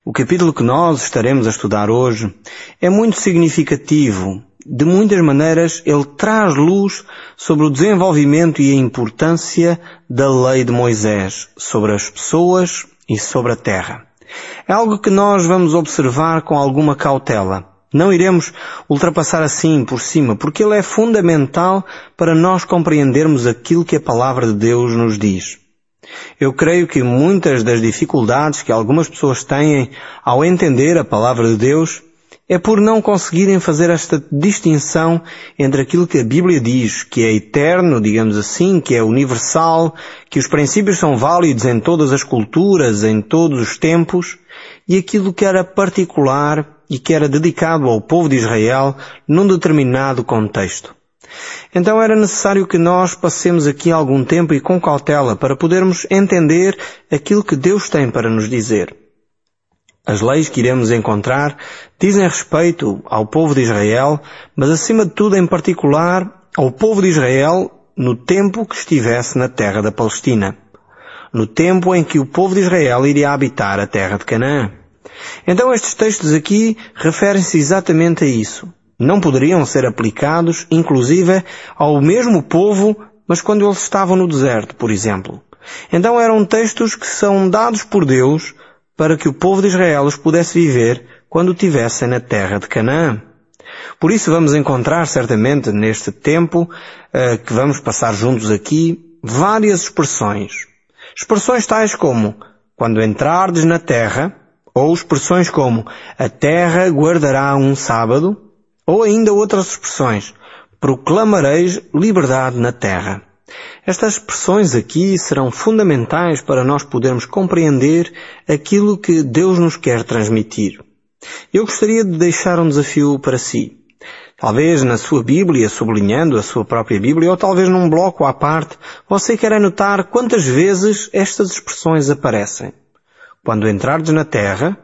O capítulo que nós estaremos a estudar hoje é muito significativo. De muitas maneiras, ele traz luz sobre o desenvolvimento e a importância da lei de Moisés sobre as pessoas e sobre a terra. É algo que nós vamos observar com alguma cautela. Não iremos ultrapassar assim por cima, porque ele é fundamental para nós compreendermos aquilo que a palavra de Deus nos diz. Eu creio que muitas das dificuldades que algumas pessoas têm ao entender a palavra de Deus é por não conseguirem fazer esta distinção entre aquilo que a Bíblia diz, que é eterno, digamos assim, que é universal, que os princípios são válidos em todas as culturas, em todos os tempos, e aquilo que era particular e que era dedicado ao povo de Israel num determinado contexto. Então era necessário que nós passemos aqui algum tempo e com cautela para podermos entender aquilo que Deus tem para nos dizer. As leis que iremos encontrar dizem respeito ao povo de Israel, mas acima de tudo, em particular, ao povo de Israel no tempo que estivesse na terra da Palestina, no tempo em que o povo de Israel iria habitar a terra de Canaã. Então estes textos aqui referem-se exatamente a isso. Não poderiam ser aplicados, inclusive, ao mesmo povo, mas quando eles estavam no deserto, por exemplo. Então eram textos que são dados por Deus para que o povo de Israel os pudesse viver quando estivessem na terra de Canaã. Por isso vamos encontrar certamente neste tempo que vamos passar juntos aqui várias expressões. Expressões tais como quando entrardes na terra, ou expressões como a terra guardará um sábado, ou ainda outras expressões, proclamareis liberdade na terra. Estas expressões aqui serão fundamentais para nós podermos compreender aquilo que Deus nos quer transmitir. Eu gostaria de deixar um desafio para si. Talvez na sua Bíblia, sublinhando a sua própria Bíblia, ou talvez num bloco à parte, você quer anotar quantas vezes estas expressões aparecem. Quando entrardes na terra,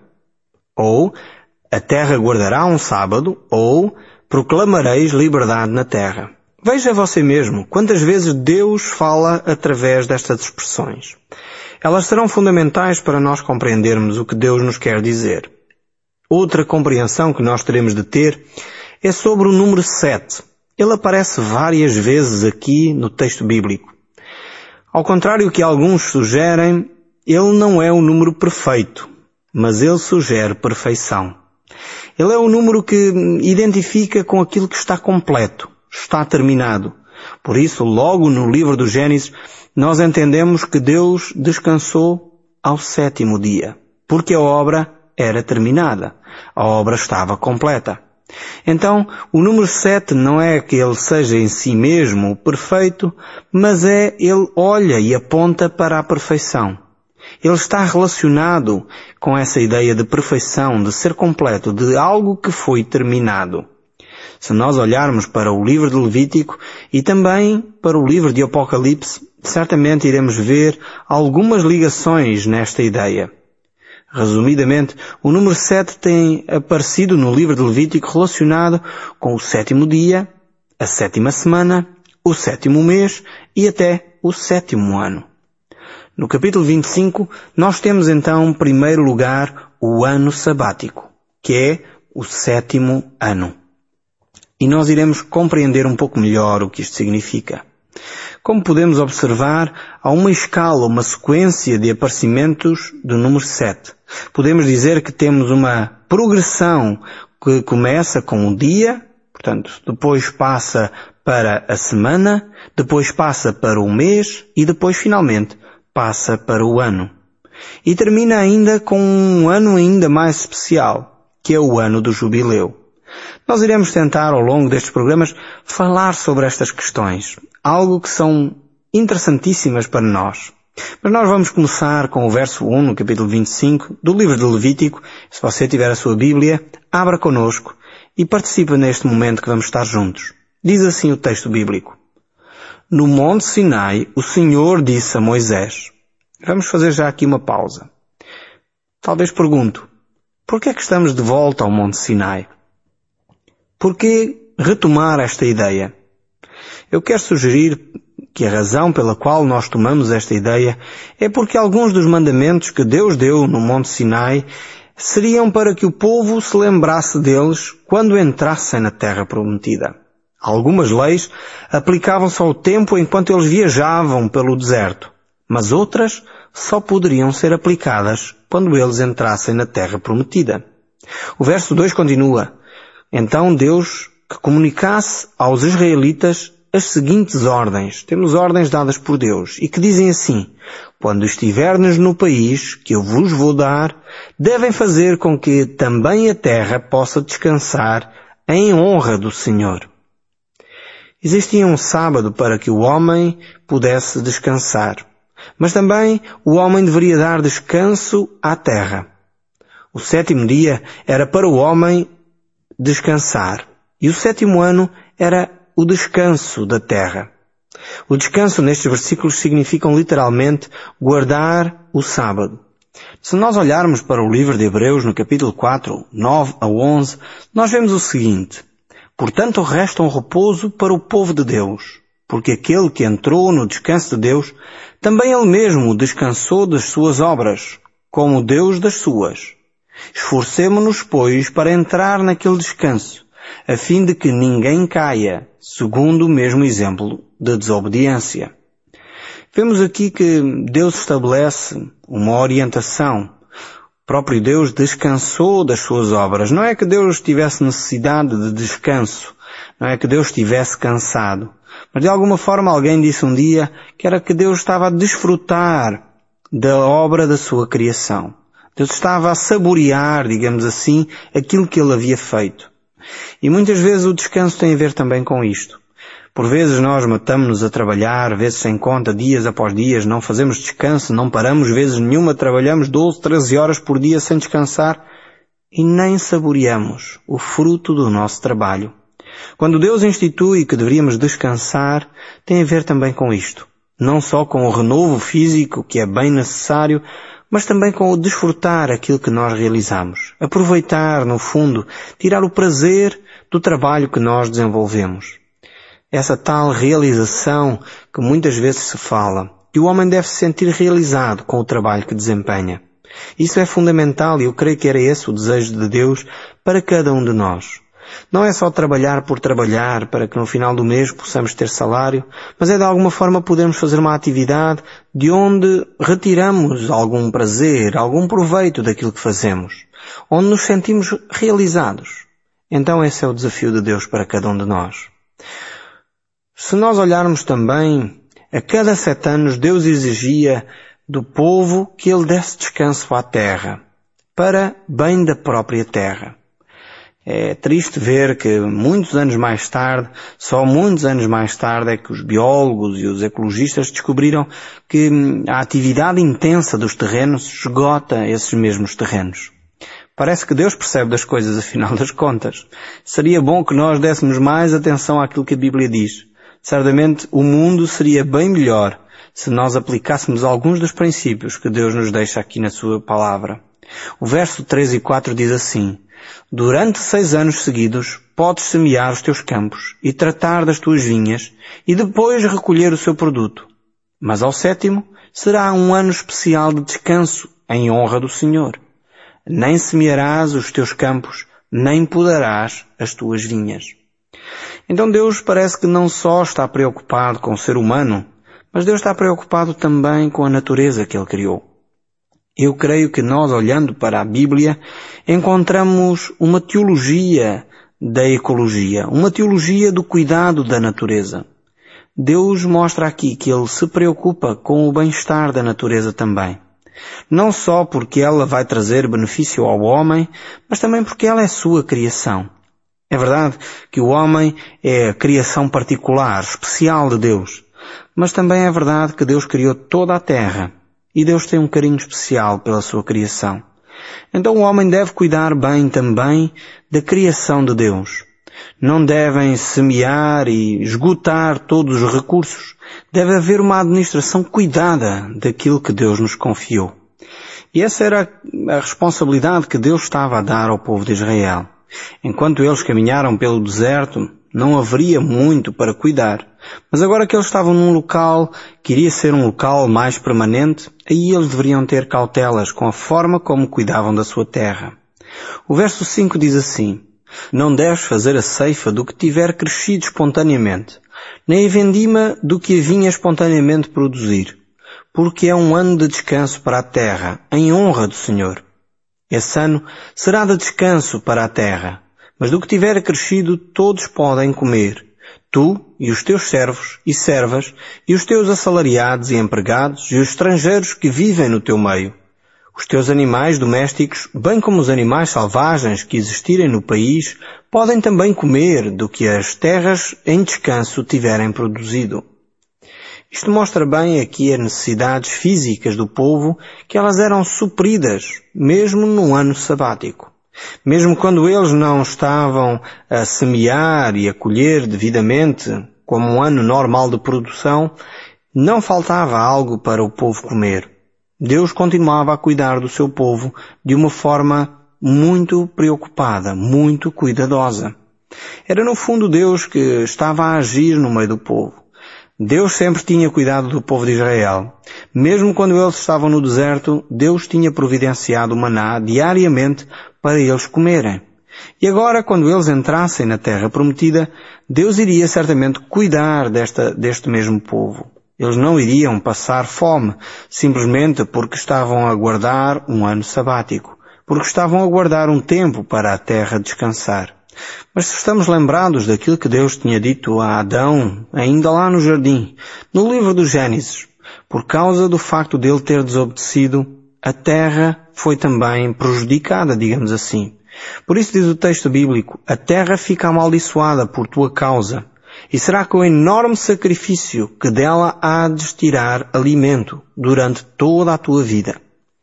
ou a terra guardará um sábado, ou proclamareis liberdade na terra. Veja você mesmo quantas vezes Deus fala através destas expressões. Elas serão fundamentais para nós compreendermos o que Deus nos quer dizer. Outra compreensão que nós teremos de ter é sobre o número 7. Ele aparece várias vezes aqui no texto bíblico. Ao contrário que alguns sugerem, ele não é o número perfeito, mas ele sugere perfeição. Ele é o número que identifica com aquilo que está completo, está terminado. Por isso, logo no livro do Gênesis, nós entendemos que Deus descansou ao 7º dia, porque a obra era terminada, a obra estava completa. Então, o número 7 não é que ele seja em si mesmo perfeito, mas ele olha e aponta para a perfeição. Ele está relacionado com essa ideia de perfeição, de ser completo, de algo que foi terminado. Se nós olharmos para o livro de Levítico e também para o livro de Apocalipse, certamente iremos ver algumas ligações nesta ideia. Resumidamente, o número 7 tem aparecido no livro de Levítico relacionado com o 7º dia, a 7ª semana, o 7º mês e até o 7º ano. No capítulo 25, nós temos então, em primeiro lugar, o ano sabático, que é o 7º ano. E nós iremos compreender um pouco melhor o que isto significa. Como podemos observar, há uma escala, uma sequência de aparecimentos do número 7. Podemos dizer que temos uma progressão que começa com o dia, portanto, depois passa para a semana, depois passa para o mês e depois, finalmente, passa para o ano. E termina ainda com um ano ainda mais especial, que é o ano do jubileu. Nós iremos tentar, ao longo destes programas, falar sobre estas questões, algo que são interessantíssimas para nós. Mas nós vamos começar com o verso 1, no capítulo 25, do livro de Levítico. Se você tiver a sua Bíblia, abra connosco e participe neste momento que vamos estar juntos. Diz assim o texto bíblico. No Monte Sinai, o Senhor disse a Moisés. Vamos fazer já aqui uma pausa. Talvez pergunto, por que é que estamos de volta ao Monte Sinai? Por que retomar esta ideia? Eu quero sugerir que a razão pela qual nós tomamos esta ideia é porque alguns dos mandamentos que Deus deu no Monte Sinai seriam para que o povo se lembrasse deles quando entrassem na terra prometida. Algumas leis aplicavam-se ao tempo enquanto eles viajavam pelo deserto, mas outras só poderiam ser aplicadas quando eles entrassem na terra prometida. O verso 2 continua: Então Deus que comunicasse aos israelitas as seguintes ordens. Temos ordens dadas por Deus e que dizem assim: Quando estiverdes no país que eu vos vou dar, devem fazer com que também a terra possa descansar em honra do Senhor. Existia um sábado para que o homem pudesse descansar, mas também o homem deveria dar descanso à terra. O 7º dia era para o homem descansar e o 7º ano era o descanso da terra. O descanso nestes versículos significam literalmente guardar o sábado. Se nós olharmos para o livro de Hebreus no capítulo 4, 9 a 11, nós vemos o seguinte: Portanto resta um repouso para o povo de Deus, porque aquele que entrou no descanso de Deus, também ele mesmo descansou das suas obras, como Deus das suas. Esforcemo-nos, pois, para entrar naquele descanso, a fim de que ninguém caia, segundo o mesmo exemplo de desobediência. Vemos aqui que Deus estabelece uma orientação. O próprio Deus descansou das suas obras. Não é que Deus tivesse necessidade de descanso. Não é que Deus estivesse cansado. Mas de alguma forma alguém disse um dia que era que Deus estava a desfrutar da obra da sua criação. Deus estava a saborear, digamos assim, aquilo que ele havia feito. E muitas vezes o descanso tem a ver também com isto. Por vezes nós matamos-nos a trabalhar, vezes sem conta, dias após dias, não fazemos descanso, não paramos vezes nenhuma, trabalhamos 12, 13 horas por dia sem descansar e nem saboreamos o fruto do nosso trabalho. Quando Deus institui que deveríamos descansar, tem a ver também com isto. Não só com o renovo físico, que é bem necessário, mas também com o desfrutar aquilo que nós realizamos. Aproveitar, no fundo, tirar o prazer do trabalho que nós desenvolvemos. Essa tal realização que muitas vezes se fala, que o homem deve se sentir realizado com o trabalho que desempenha. Isso é fundamental e eu creio que era esse o desejo de Deus para cada um de nós. Não é só trabalhar por trabalhar para que no final do mês possamos ter salário, mas é de alguma forma podermos fazer uma atividade de onde retiramos algum prazer, algum proveito daquilo que fazemos, onde nos sentimos realizados. Então esse é o desafio de Deus para cada um de nós. Se nós olharmos também, a cada 7 anos Deus exigia do povo que ele desse descanso à terra, para bem da própria terra. É triste ver que muitos anos mais tarde, só muitos anos mais tarde é que os biólogos e os ecologistas descobriram que a atividade intensa dos terrenos esgota esses mesmos terrenos. Parece que Deus percebe das coisas afinal das contas. Seria bom que nós dessemos mais atenção àquilo que a Bíblia diz. Certamente o mundo seria bem melhor se nós aplicássemos alguns dos princípios que Deus nos deixa aqui na sua palavra. O verso 3 e 4 diz assim: Durante 6 anos seguidos podes semear os teus campos e tratar das tuas vinhas e depois recolher o seu produto. Mas ao 7º será um ano especial de descanso em honra do Senhor. Nem semearás os teus campos, nem podarás as tuas vinhas. Então Deus parece que não só está preocupado com o ser humano, mas Deus está preocupado também com a natureza que Ele criou. Eu creio que nós, olhando para a Bíblia, encontramos uma teologia da ecologia, uma teologia do cuidado da natureza. Deus mostra aqui que Ele se preocupa com o bem-estar da natureza também. Não só porque ela vai trazer benefício ao homem, mas também porque ela é sua criação. É verdade que o homem é a criação particular, especial de Deus. Mas também é verdade que Deus criou toda a terra. E Deus tem um carinho especial pela sua criação. Então o homem deve cuidar bem também da criação de Deus. Não devem semear e esgotar todos os recursos. Deve haver uma administração cuidada daquilo que Deus nos confiou. E essa era a responsabilidade que Deus estava a dar ao povo de Israel. Enquanto eles caminharam pelo deserto, não haveria muito para cuidar. Mas agora que eles estavam num local que iria ser um local mais permanente, aí eles deveriam ter cautelas com a forma como cuidavam da sua terra. O verso 5 diz assim: não deves fazer a ceifa do que tiver crescido espontaneamente, nem a vendima do que a vinha espontaneamente produzir, porque é um ano de descanso para a terra, em honra do Senhor. Esse ano será de descanso para a terra, mas do que tiver crescido todos podem comer, tu e os teus servos e servas, e os teus assalariados e empregados, e os estrangeiros que vivem no teu meio. Os teus animais domésticos, bem como os animais selvagens que existirem no país, podem também comer do que as terras em descanso tiverem produzido. Isto mostra bem aqui as necessidades físicas do povo, que elas eram supridas, mesmo no ano sabático. Mesmo quando eles não estavam a semear e a colher devidamente, como um ano normal de produção, não faltava algo para o povo comer. Deus continuava a cuidar do seu povo de uma forma muito preocupada, muito cuidadosa. Era no fundo Deus que estava a agir no meio do povo. Deus sempre tinha cuidado do povo de Israel. Mesmo quando eles estavam no deserto, Deus tinha providenciado o maná diariamente para eles comerem. E agora, quando eles entrassem na terra prometida, Deus iria certamente cuidar deste mesmo povo. Eles não iriam passar fome, simplesmente porque estavam a aguardar um ano sabático, porque estavam a aguardar um tempo para a terra descansar. Mas se estamos lembrados daquilo que Deus tinha dito a Adão, ainda lá no jardim, no livro do Gênesis, por causa do facto dele ter desobedecido, a terra foi também prejudicada, digamos assim. Por isso diz o texto bíblico: a terra fica amaldiçoada por tua causa, e será com enorme sacrifício que dela há de tirar alimento durante toda a tua vida.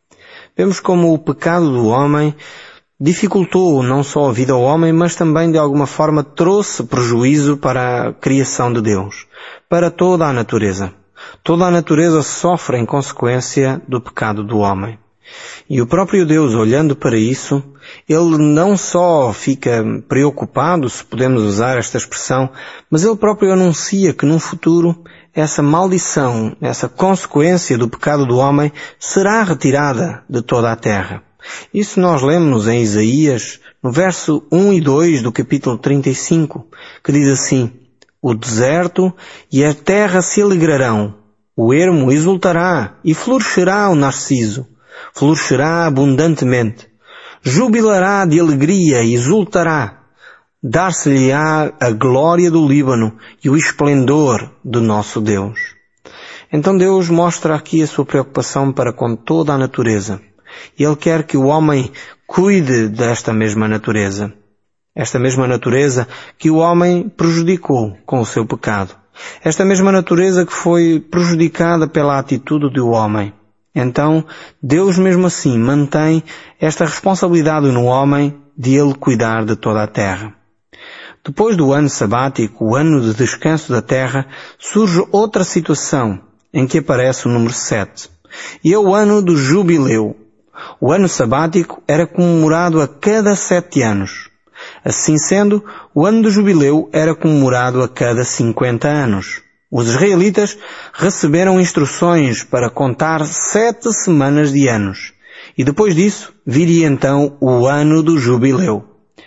Vemos como o pecado do homem dificultou não só a vida ao homem, mas também de alguma forma trouxe prejuízo para a criação de Deus, para toda a natureza. Toda a natureza sofre em consequência do pecado do homem. E o próprio Deus, olhando para isso, Ele não só fica preocupado, se podemos usar esta expressão, mas Ele próprio anuncia que num futuro essa maldição, essa consequência do pecado do homem será retirada de toda a terra. Isso nós lemos em Isaías, no verso 1 e 2 do capítulo 35, que diz assim: o deserto e a terra se alegrarão, o ermo exultará e florescerá o narciso, florescerá abundantemente, jubilará de alegria e exultará, dar-se-lhe-á a glória do Líbano e o esplendor do nosso Deus. Então Deus mostra aqui a sua preocupação para com toda a natureza. E Ele quer que o homem cuide desta mesma natureza. Esta mesma natureza que o homem prejudicou com o seu pecado. Esta mesma natureza que foi prejudicada pela atitude do homem. Então, Deus mesmo assim mantém esta responsabilidade no homem de Ele cuidar de toda a terra. Depois do ano sabático, o ano de descanso da terra, surge outra situação em que aparece o número 7. E é o ano do jubileu. O ano sabático era comemorado a cada 7 anos. Assim sendo, o ano do jubileu era comemorado a cada 50 anos. Os israelitas receberam instruções para contar 7 semanas de anos. E depois disso, viria então o ano do jubileu.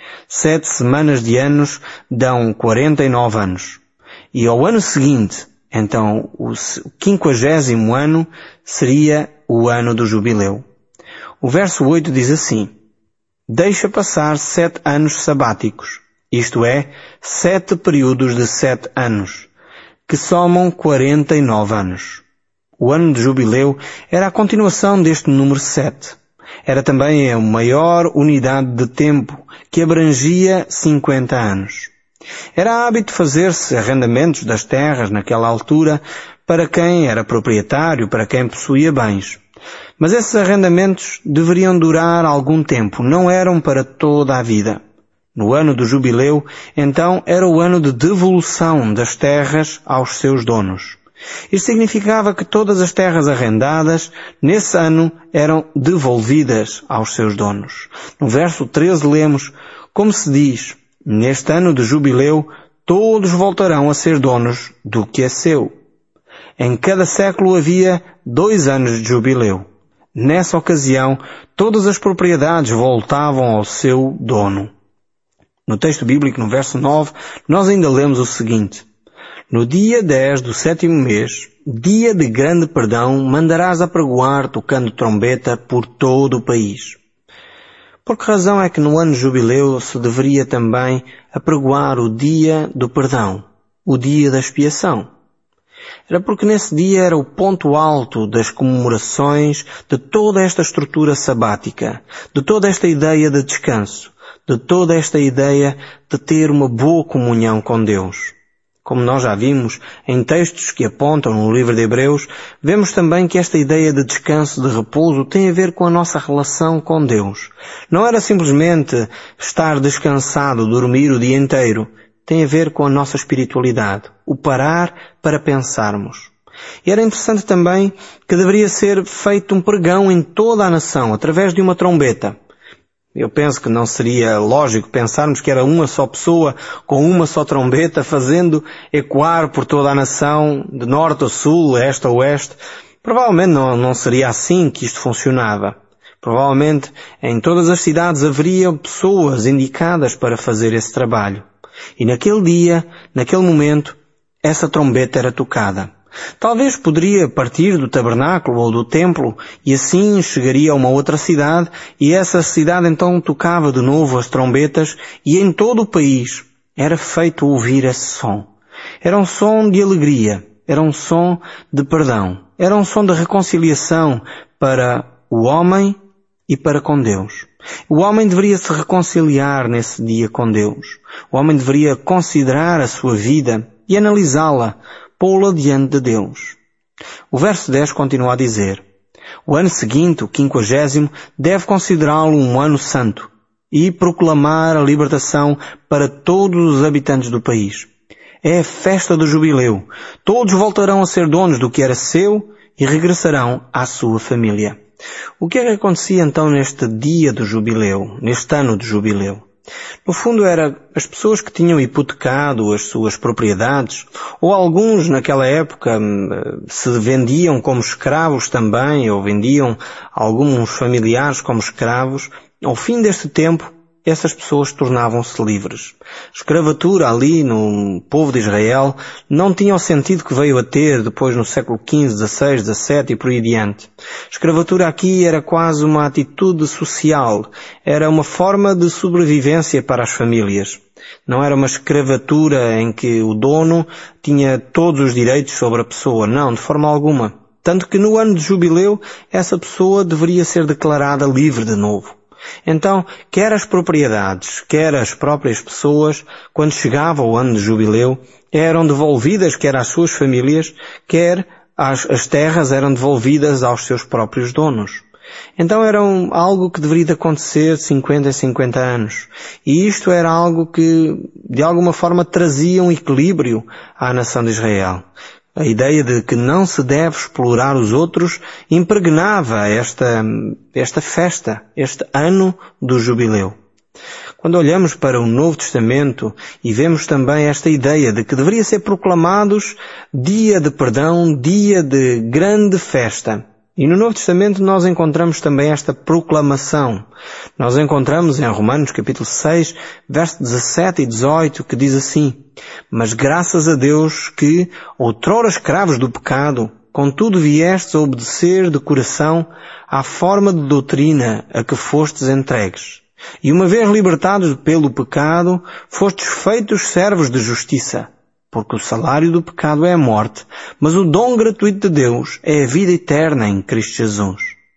7 semanas de anos dão 49 anos. E ao ano seguinte, então, o 50º ano seria o ano do jubileu. O verso 8 diz assim: deixa passar 7 anos sabáticos, isto é, 7 períodos de 7 anos, que somam 49 anos. O ano de jubileu era a continuação deste número 7. Era também a maior unidade de tempo, que abrangia 50 anos. Era hábito fazer-se arrendamentos das terras naquela altura para quem era proprietário, para quem possuía bens. Mas esses arrendamentos deveriam durar algum tempo, não eram para toda a vida. No ano do jubileu, então, era o ano de devolução das terras aos seus donos. Isto significava que todas as terras arrendadas, nesse ano, eram devolvidas aos seus donos. No verso 13 lemos, como se diz: neste ano de jubileu, todos voltarão a ser donos do que é seu. Em cada século havia 2 anos de jubileu. Nessa ocasião, todas as propriedades voltavam ao seu dono. No texto bíblico, no verso 9, nós ainda lemos o seguinte: no dia 10 do 7º mês, dia de grande perdão, mandarás apregoar tocando trombeta por todo o país. Por que razão é que no ano de jubileu se deveria também apregoar o dia do perdão, o dia da expiação? Era porque nesse dia era o ponto alto das comemorações de toda esta estrutura sabática, de toda esta ideia de descanso, de toda esta ideia de ter uma boa comunhão com Deus. Como nós já vimos em textos que apontam no livro de Hebreus, vemos também que esta ideia de descanso, de repouso, tem a ver com a nossa relação com Deus. Não era simplesmente estar descansado, dormir o dia inteiro. Tem a ver com a nossa espiritualidade, o parar para pensarmos. E era interessante também que deveria ser feito um pregão em toda a nação, através de uma trombeta. Eu penso que não seria lógico pensarmos que era uma só pessoa com uma só trombeta fazendo ecoar por toda a nação, de norte a sul, este a oeste. Provavelmente não seria assim que isto funcionava. Provavelmente em todas as cidades haveria pessoas indicadas para fazer esse trabalho. E naquele dia, naquele momento, essa trombeta era tocada. Talvez poderia partir do tabernáculo ou do templo e assim chegaria a uma outra cidade e essa cidade então tocava de novo as trombetas e em todo o país era feito ouvir esse som. Era um som de alegria, era um som de perdão, era um som de reconciliação para o homem e para com Deus. O homem deveria se reconciliar nesse dia com Deus. O homem deveria considerar a sua vida e analisá-la, pô-la diante de Deus. O verso 10 continua a dizer: o ano seguinte, o 50º, deve considerá-lo um ano santo e proclamar a libertação para todos os habitantes do país. É a festa do jubileu. Todos voltarão a ser donos do que era seu e regressarão à sua família. O que é que acontecia então neste dia do jubileu, neste ano do jubileu? No fundo era as pessoas que tinham hipotecado as suas propriedades, ou alguns naquela época se vendiam como escravos também, ou vendiam alguns familiares como escravos. Ao fim deste tempo, essas pessoas tornavam-se livres. A escravatura ali no povo de Israel não tinha o sentido que veio a ter depois no século XV, XVI, XVII e por aí adiante. A escravatura aqui era quase uma atitude social, era uma forma de sobrevivência para as famílias. Não era uma escravatura em que o dono tinha todos os direitos sobre a pessoa, não, de forma alguma. Tanto que no ano de jubileu, essa pessoa deveria ser declarada livre de novo. Então, quer as propriedades, quer as próprias pessoas, quando chegava o ano de jubileu, eram devolvidas quer às suas famílias, quer as terras eram devolvidas aos seus próprios donos. Então era algo que deveria acontecer de 50 a 50 anos. E isto era algo que, de alguma forma, trazia um equilíbrio à nação de Israel. A ideia de que não se deve explorar os outros impregnava esta festa, este ano do jubileu. Quando olhamos para o Novo Testamento e vemos também esta ideia de que deveria ser proclamados dia de perdão, dia de grande festa. E no Novo Testamento nós encontramos também esta proclamação. Nós encontramos em Romanos capítulo 6, versos 17 e 18, que diz assim: mas graças a Deus que, outrora escravos do pecado, contudo viestes a obedecer de coração à forma de doutrina a que fostes entregues. E uma vez libertados pelo pecado, fostes feitos servos de justiça. Porque o salário do pecado é a morte, mas o dom gratuito de Deus é a vida eterna em Cristo Jesus.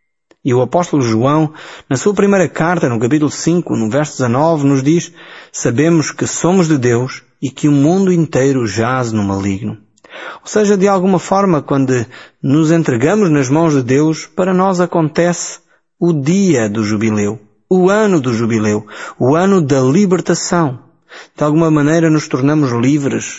E o apóstolo João, na sua primeira carta, no capítulo 5, no verso 19, nos diz: sabemos que somos de Deus e que o mundo inteiro jaz no maligno. Ou seja, de alguma forma, quando nos entregamos nas mãos de Deus, para nós acontece o dia do jubileu, o ano do jubileu, o ano da libertação. De alguma maneira nos tornamos livres.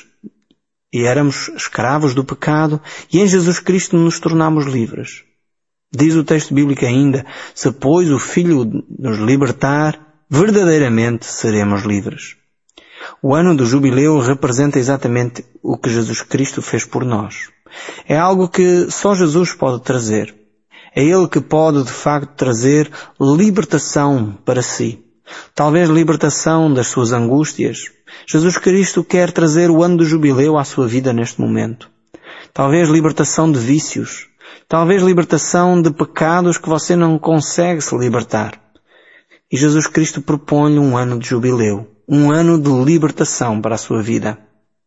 E éramos escravos do pecado e em Jesus Cristo nos tornamos livres. Diz o texto bíblico ainda: se pois o Filho nos libertar, verdadeiramente seremos livres. O ano do jubileu representa exatamente o que Jesus Cristo fez por nós. É algo que só Jesus pode trazer. É Ele que pode, de facto, trazer libertação para si. Talvez libertação das suas angústias. Jesus Cristo quer trazer o ano do jubileu à sua vida neste momento. Talvez libertação de vícios. Talvez libertação de pecados que você não consegue se libertar. E Jesus Cristo propõe um ano de jubileu. Um ano de libertação para a sua vida.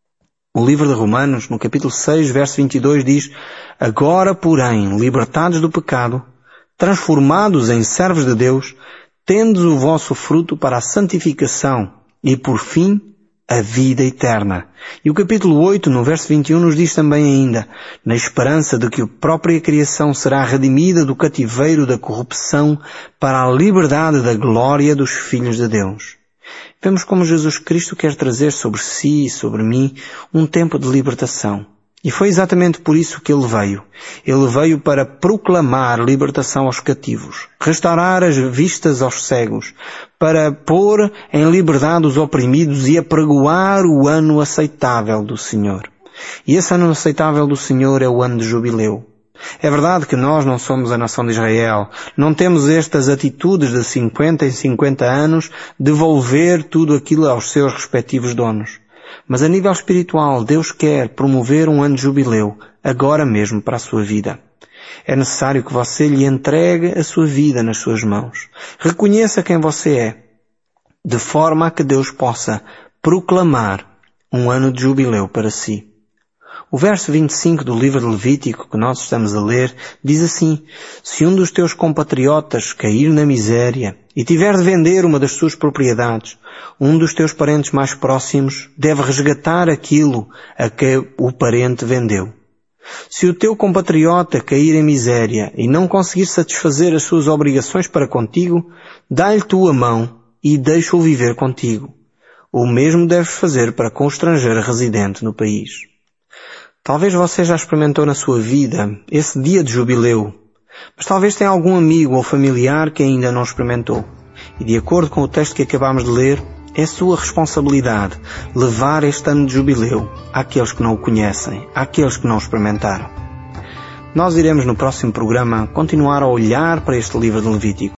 O livro de Romanos, no capítulo 6, verso 22, diz: Agora, porém, libertados do pecado, transformados em servos de Deus, tendes o vosso fruto para a santificação e, por fim, a vida eterna. E o capítulo 8, no verso 21, nos diz também ainda: Na esperança de que a própria criação será redimida do cativeiro da corrupção para a liberdade da glória dos filhos de Deus. Vemos como Jesus Cristo quer trazer sobre si e sobre mim um tempo de libertação. E foi exatamente por isso que Ele veio. Ele veio para proclamar libertação aos cativos, restaurar as vistas aos cegos, para pôr em liberdade os oprimidos e apregoar o ano aceitável do Senhor. E esse ano aceitável do Senhor é o ano de jubileu. É verdade que nós não somos a nação de Israel. Não temos estas atitudes de 50 em 50 anos devolver tudo aquilo aos seus respectivos donos. Mas a nível espiritual, Deus quer promover um ano de jubileu, agora mesmo para a sua vida. É necessário que você lhe entregue a sua vida nas suas mãos. Reconheça quem você é, de forma a que Deus possa proclamar um ano de jubileu para si. O verso 25 do livro de Levítico que nós estamos a ler diz assim: Se um dos teus compatriotas cair na miséria e tiver de vender uma das suas propriedades, um dos teus parentes mais próximos deve resgatar aquilo a que o parente vendeu. Se o teu compatriota cair em miséria e não conseguir satisfazer as suas obrigações para contigo, dá-lhe tu a mão e deixa-o viver contigo. O mesmo deves fazer para com o estrangeiro residente no país. Talvez você já experimentou na sua vida esse dia de jubileu, mas talvez tenha algum amigo ou familiar que ainda não experimentou. E de acordo com o texto que acabamos de ler, é sua responsabilidade levar este ano de jubileu àqueles que não o conhecem, àqueles que não experimentaram. Nós iremos no próximo programa continuar a olhar para este livro de Levítico